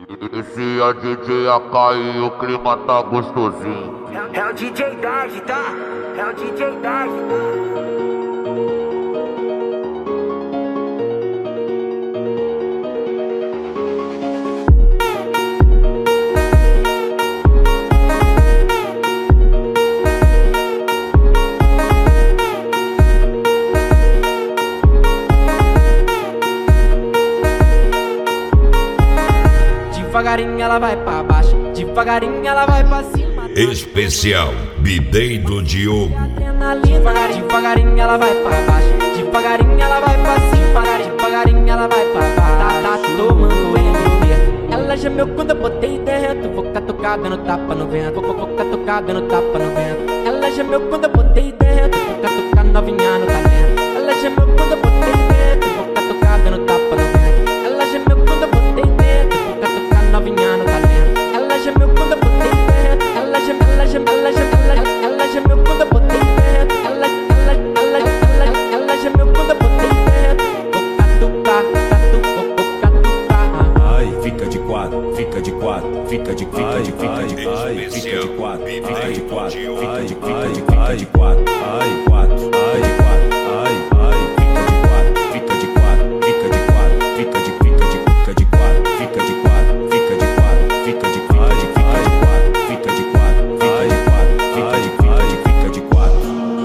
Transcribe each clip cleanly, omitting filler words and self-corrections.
Esse é DJ AK e o clima tá gostosinho. É o DJ Daj, tá? É o DJ Daj, tá? Devagarinho ela vai pra baixo, devagarinho ela vai pra cima. Especial Bidei do Diogo. Devagarinho ela vai pra baixo, devagarinho ela vai pra cima. Devagarinho ela vai pra baixo, tá tomando ele. Ela gemeu quando eu botei dentro. Vou catucar dando tapa no vento. Vou catucar dando tapa no vento. Ela gemeu quando eu botei dentro. Vou catucar novinha no talento. Ela gemeu quando eu botei dentro. Vou catucar dando tapa no vento. Ela gemeu quando eu botei dentro. Vou catucar novinha no talento. Ela gemeu quando eu botei dentro. Ela gemeu quando eu botei dentro. Ela gemeu quando eu botei dentro. Vou catucar. Ai, fica de quatro, fica de quatro, fica de quatro, fica de quatro, fica de quatro, fica de quatro, fica de quatro, ai, quatro, ai, de quatro, ai, fica de quatro, fica de quatro, fica de quatro, fica de quatro, fica de quatro, fica de quatro, fica de quatro, fica de quatro, fica de quatro.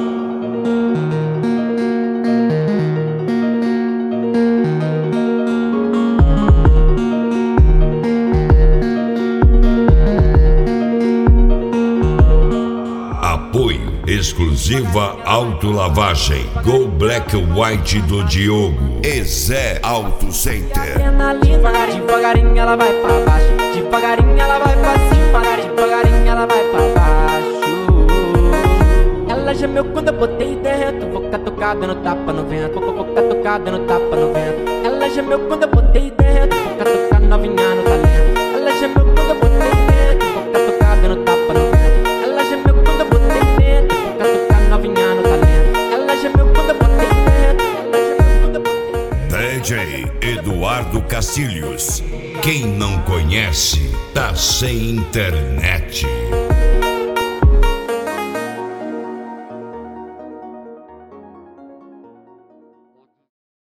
Apoio exclusiva Autolavagem Go Black White do Diogo e Zé Auto Center. Devagarinho ela vai pra baixo, devagarinho ela vai pra cima. Devagarinho ela vai pra baixo. Ela gemeu quando eu botei dentro. Vou catucar dando tapa no vento. Vou catucar dando tapa no vento. Ela gemeu quando eu botei dentro. Vou catucar novinha no talento. Ela gemeu quando eu botei dentro. Vou catucar dando tapa no vento. Ela gemeu quando eu botei dentro. Vou catucar novinha no talento. Ela gemeu quando eu botei dentro. Ela gemeu quando eu botei dentro. DJ Eduardo Castilhos. Quem não conhece, tá sem internet.